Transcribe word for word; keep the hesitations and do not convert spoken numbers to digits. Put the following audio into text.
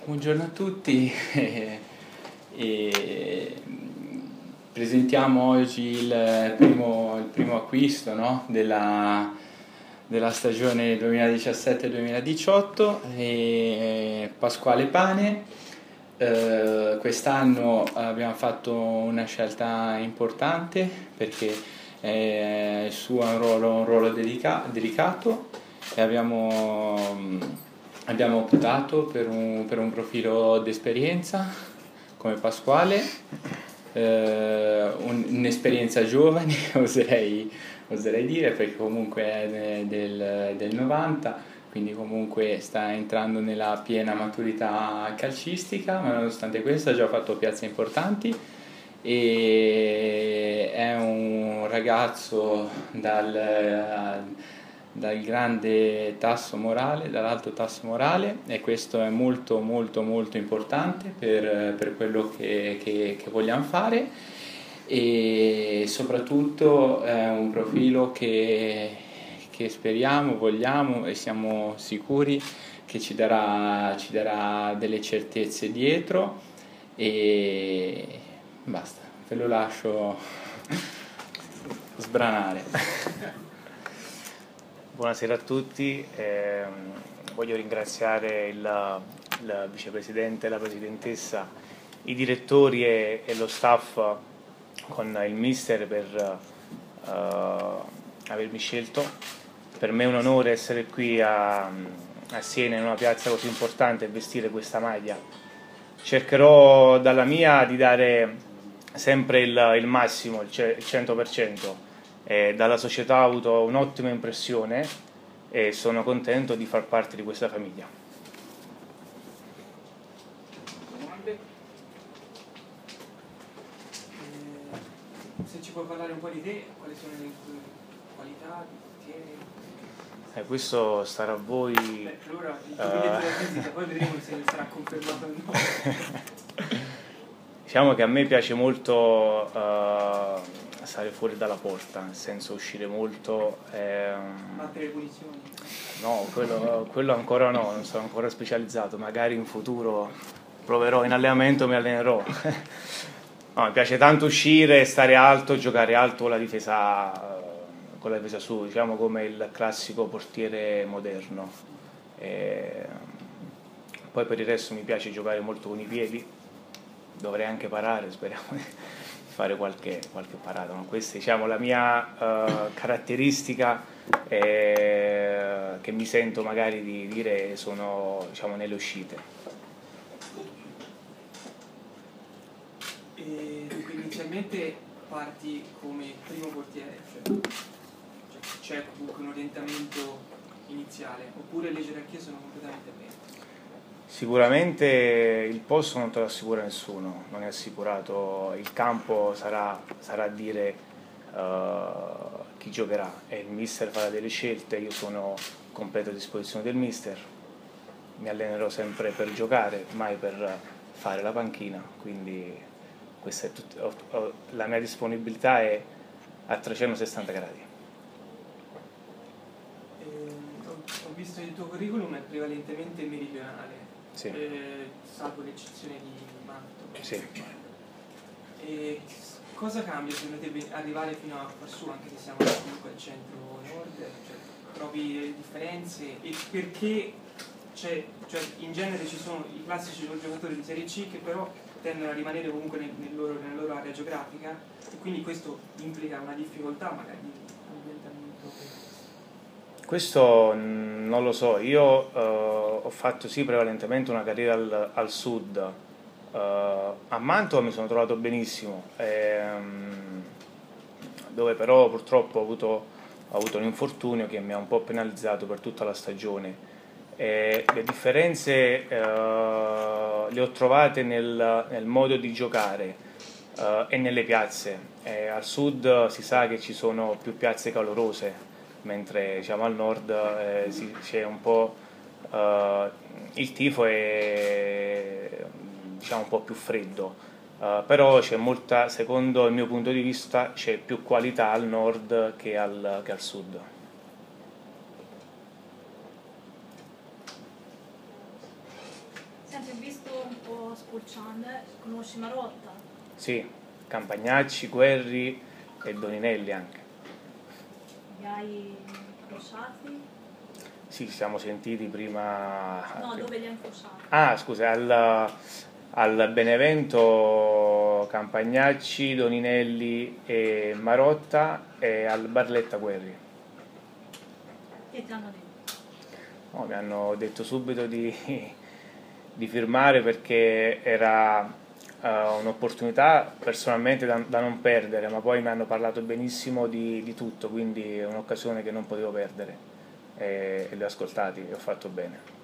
Buongiorno a tutti, e, e, presentiamo oggi il primo, il primo acquisto, no? della, della stagione duemiladiciassette duemiladiciotto, e Pasquale Pane. Eh, quest'anno abbiamo fatto una scelta importante perché eh, il suo è un ruolo, un ruolo dedica- delicato e abbiamo... Abbiamo optato per un, per un profilo d'esperienza come Pasquale, eh, un- un'esperienza giovane oserei, oserei dire, perché comunque è del, del novanta, quindi comunque sta entrando nella piena maturità calcistica, ma nonostante questo ha già fatto piazze importanti e è un ragazzo dal, dal grande tasso morale, dall'alto tasso morale, e questo è molto molto molto importante per, per quello che, che, che vogliamo fare, e soprattutto è un profilo che, che speriamo, vogliamo e siamo sicuri che ci darà, ci darà delle certezze dietro, e basta, ve lo lascio sbranare. Buonasera a tutti, eh, voglio ringraziare il, il vicepresidente e la presidentessa, i direttori e, e lo staff con il mister per eh, avermi scelto. Per me è un onore essere qui a, a Siena, in una piazza così importante, e vestire questa maglia. Cercherò dalla mia di dare sempre il, il massimo, il cento per cento. Eh, dalla società ho avuto un'ottima impressione e sono contento di far parte di questa famiglia. Domande? Eh, se ci puoi parlare un po' di te, quali sono le tue qualità, ti tieni? Eh, questo starà a voi. Beh, allora il tuo biglietto da visita, poi vedremo se sarà confermato o no. Diciamo che a me piace molto uh, stare fuori dalla porta, nel senso uscire molto. Ehm... Battere le punizioni? No, quello, quello ancora no, non sono ancora specializzato, magari in futuro proverò, in allenamento mi allenerò. No, mi piace tanto uscire, stare alto, giocare alto con la difesa, con la difesa su, diciamo come il classico portiere moderno. E poi per il resto mi piace giocare molto con i piedi, dovrei anche parare, speriamo di fare qualche, qualche parata, ma questa diciamo la mia uh, caratteristica eh, che mi sento magari di dire sono diciamo nelle uscite. E dunque inizialmente parti come primo portiere, cioè, cioè c'è comunque un orientamento iniziale, oppure le gerarchie sono completamente aperte? Sicuramente il posto non te lo assicura nessuno, non è assicurato, il campo sarà, sarà a dire uh, chi giocherà e il mister farà delle scelte. Io sono a completa disposizione del mister, mi allenerò sempre per giocare, mai per fare la panchina, quindi questa è tut- ho, ho, la mia disponibilità è a trecentosessanta gradi. Eh, ho, ho visto il tuo curriculum è prevalentemente meridionale. Sì. Eh, salvo l'eccezione di Mantova. Sì. E cosa cambia secondo te arrivare fino a quassù, anche se siamo comunque al centro-nord? Cioè, trovi delle differenze? E perché c'è, cioè, in genere ci sono i classici giocatori di Serie C che però tendono a rimanere comunque nel, nel loro, nella loro area geografica, e quindi questo implica una difficoltà magari di ambientamento? Questo non lo so, io uh, ho fatto sì prevalentemente una carriera al, al sud, uh, a Mantova mi sono trovato benissimo, ehm, dove però purtroppo ho avuto, ho avuto un infortunio che mi ha un po' penalizzato per tutta la stagione. E le differenze uh, le ho trovate nel, nel modo di giocare uh, e nelle piazze. E al sud si sa che ci sono più piazze calorose, mentre diciamo al nord eh, si, c'è un po' uh, il tifo è diciamo un po' più freddo, uh, però c'è molta, secondo il mio punto di vista, c'è più qualità al nord che al, che al sud. Senti, ho visto visto un po' spulciando, conosci Marotta? Sì, Campagnacci, Guerri e Doninelli anche. Li hai incrociati? Sì, ci siamo sentiti prima. No, dove li hai incrociati? Ah, scusa, al, al Benevento Campagnacci, Doninelli e Marotta e al Barletta Guerri. Che ti hanno detto? No, mi hanno detto subito di, di firmare perché era uh, un'opportunità personalmente da, da non perdere, ma poi mi hanno parlato benissimo di, di tutto, quindi è un'occasione che non potevo perdere e, e li ho ascoltati e ho fatto bene.